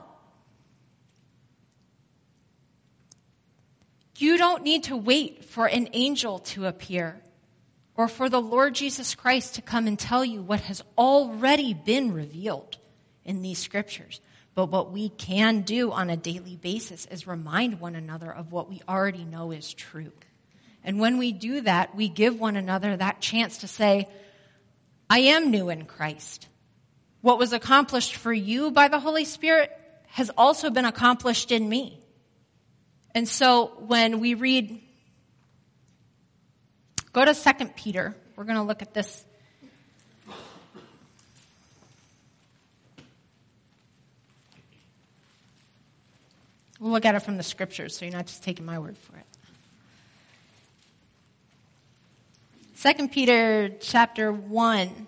You don't need to wait for an angel to appear or for the Lord Jesus Christ to come and tell you what has already been revealed in these scriptures. But what we can do on a daily basis is remind one another of what we already know is true. And when we do that, we give one another that chance to say, "I am new in Christ. What was accomplished for you by the Holy Spirit has also been accomplished in me." And so when we read, go to Second Peter. We're going to look at this. We'll look at it from the scriptures, so you're not just taking my word for it. Second Peter chapter one.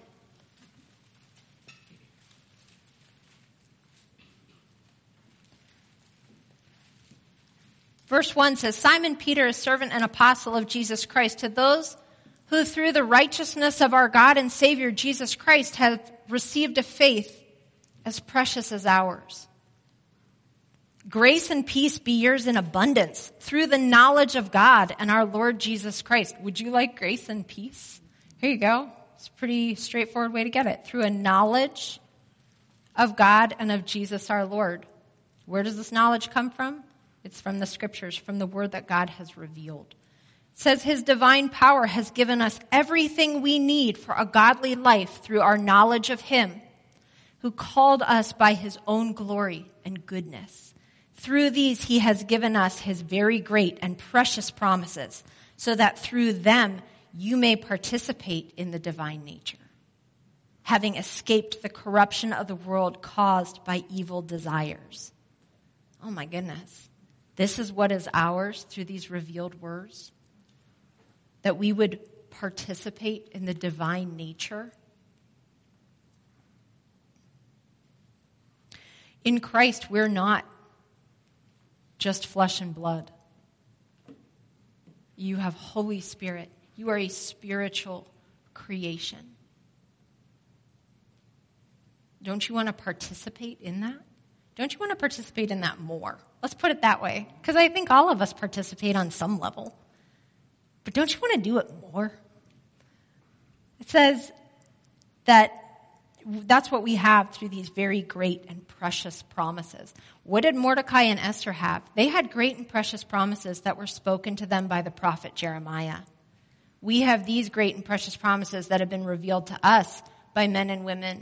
Verse one says, "Simon Peter, a servant and apostle of Jesus Christ, to those who through the righteousness of our God and Savior Jesus Christ have received a faith as precious as ours. Grace and peace be yours in abundance through the knowledge of God and our Lord Jesus Christ. Would you like grace and peace? Here you go. It's a pretty straightforward way to get it. Through a knowledge of God and of Jesus our Lord. Where does this knowledge come from? It's from the scriptures, from the word that God has revealed. It says his divine power has given us everything we need for a godly life through our knowledge of him who called us by his own glory and goodness. Through these he has given us his very great and precious promises, so that through them you may participate in the divine nature, having escaped the corruption of the world caused by evil desires. Oh my goodness. This is what is ours through these revealed words. That we would participate in the divine nature. In Christ, we're not just flesh and blood. You have Holy Spirit. You are a spiritual creation. Don't you want to participate in that? Don't you want to participate in that more? Let's put it that way. Because I think all of us participate on some level. But don't you want to do it more? It says that that's what we have through these very great and precious promises. What did Mordecai and Esther have? They had great and precious promises that were spoken to them by the prophet Jeremiah. We have these great and precious promises that have been revealed to us by men and women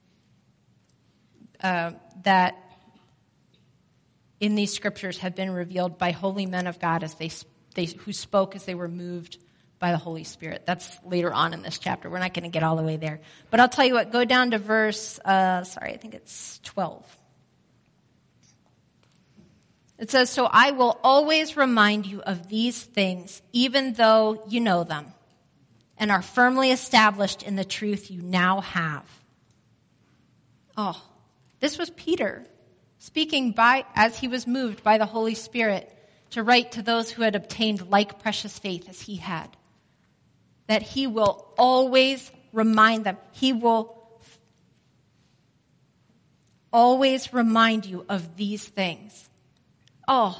uh, that in these scriptures have been revealed by holy men of God as they, they who spoke as they were moved by the Holy Spirit. That's later on in this chapter. We're not going to get all the way there. But I'll tell you what, go down to verse, uh, sorry, I think it's twelve. It says, so I will always remind you of these things, even though you know them and are firmly established in the truth you now have. Oh, this was Peter speaking by as he was moved by the Holy Spirit to write to those who had obtained like precious faith as he had. That he will always remind them. He will always remind you of these things. Oh,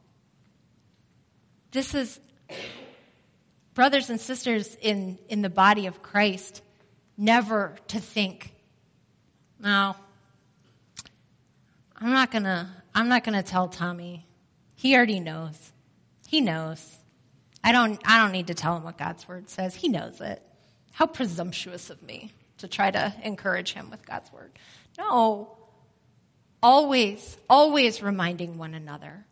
this is, brothers and sisters in, in the body of Christ, never to think, no, I'm not gonna, I'm not gonna tell Tommy. He already knows. He knows. I don't, I don't need to tell him what God's word says. He knows it. How presumptuous of me to try to encourage him with God's word. No. Always, always reminding one another.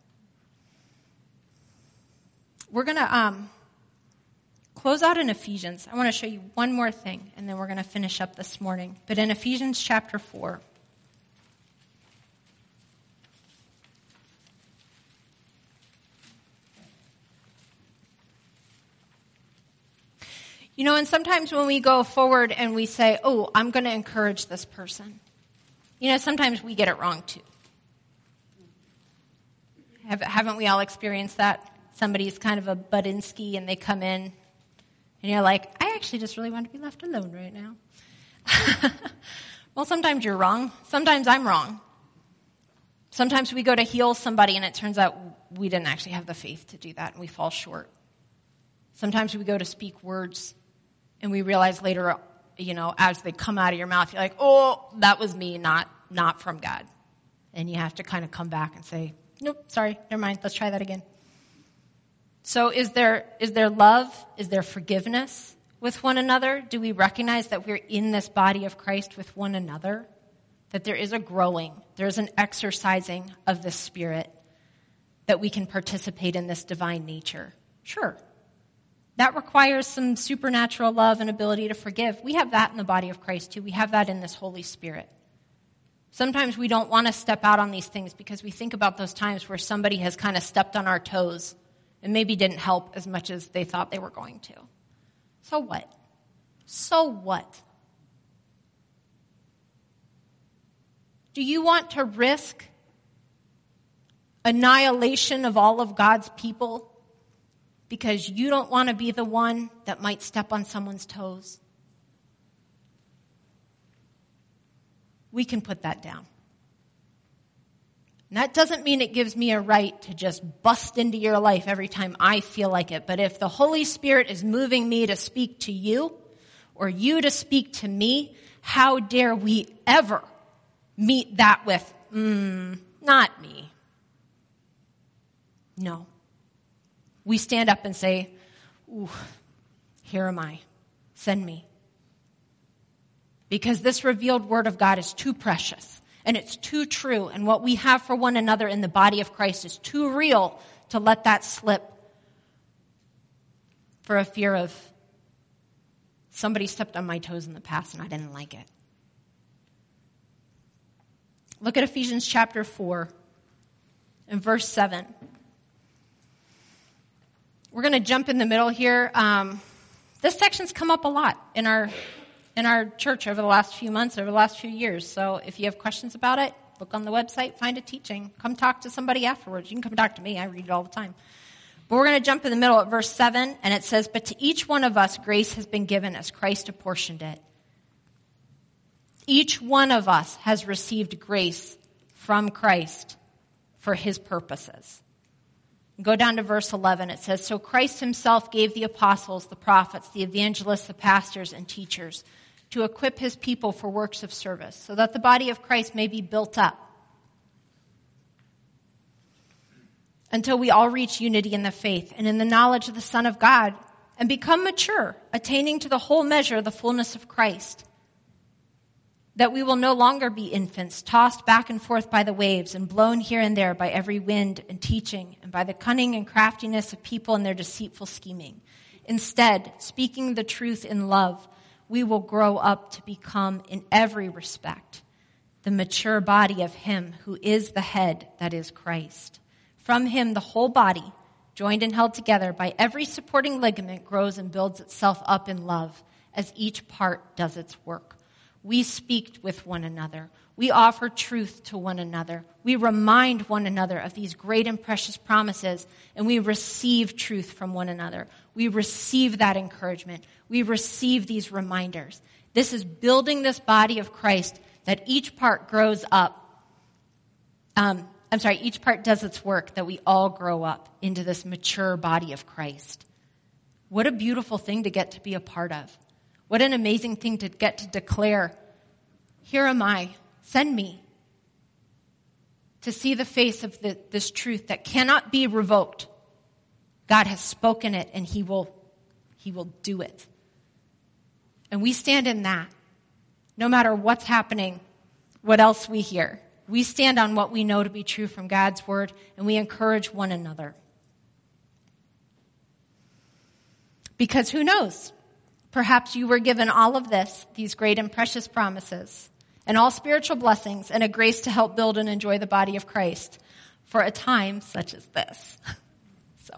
We're going to um, close out in Ephesians. I want to show you one more thing, and then we're going to finish up this morning. But in Ephesians chapter four, you know, and sometimes when we go forward and we say, oh, I'm going to encourage this person, you know, sometimes we get it wrong too. Have, haven't we all experienced that? Somebody's kind of a Budinsky and they come in and you're like, I actually just really want to be left alone right now. Well, sometimes you're wrong. Sometimes I'm wrong. Sometimes we go to heal somebody and it turns out we didn't actually have the faith to do that and we fall short. Sometimes we go to speak words and we realize later, you know, as they come out of your mouth, you're like, oh, that was me, not not from God. And you have to kind of come back and say, nope, sorry, never mind, let's try that again. So is there is there love? Is there forgiveness with one another? Do we recognize that we're in this body of Christ with one another? That there is a growing, there's an exercising of the Spirit, that we can participate in this divine nature? Sure. That requires some supernatural love and ability to forgive. We have that in the body of Christ too. We have that in this Holy Spirit. Sometimes we don't want to step out on these things because we think about those times where somebody has kind of stepped on our toes and maybe didn't help as much as they thought they were going to. So what? So what? Do you want to risk annihilation of all of God's people because you don't want to be the one that might step on someone's toes? we can put that down. And that doesn't mean it gives me a right to just bust into your life every time I feel like it. But if the Holy Spirit is moving me to speak to you or you to speak to me, how dare we ever meet that with, mm, not me. No. We stand up and say, ooh, here am I. Send me. Because this revealed word of God is too precious and it's too true. And what we have for one another in the body of Christ is too real to let that slip for a fear of somebody stepped on my toes in the past and I didn't like it. Look at Ephesians chapter four and verse seven. We're going to jump in the middle here. Um, this section's come up a lot in our in our church over the last few months, over the last few years. So if you have questions about it, look on the website, find a teaching. Come talk to somebody afterwards. You can come talk to me. I read it all the time. But we're going to jump in the middle at verse seven, and it says, "But to each one of us grace has been given as Christ apportioned it." Each one of us has received grace from Christ for his purposes. Go down to verse eleven. It says, "So Christ himself gave the apostles, the prophets, the evangelists, the pastors, and teachers to equip his people for works of service, so that the body of Christ may be built up until we all reach unity in the faith and in the knowledge of the Son of God and become mature, attaining to the whole measure of the fullness of Christ, that we will no longer be infants, tossed back and forth by the waves and blown here and there by every wind and teaching and by the cunning and craftiness of people and their deceitful scheming. Instead, speaking the truth in love, we will grow up to become, in every respect, the mature body of him who is the head, that is Christ. From him, the whole body, joined and held together by every supporting ligament, grows and builds itself up in love as each part does its work. We speak with one another. We offer truth to one another. We remind one another of these great and precious promises, and we receive truth from one another. We receive that encouragement. We receive these reminders. This is building this body of Christ that each part grows up. Um, I'm sorry, each part does its work, that we all grow up into this mature body of Christ. What a beautiful thing to get to be a part of. What an amazing thing to get to declare, here am I, send me. To see the face of the, this truth that cannot be revoked. God has spoken it and he will, he will do it. And we stand in that. No matter what's happening, what else we hear. We stand on what we know to be true from God's word, and we encourage one another. Because who knows? Perhaps you were given all of this, these great and precious promises, and all spiritual blessings, and a grace to help build and enjoy the body of Christ for a time such as this.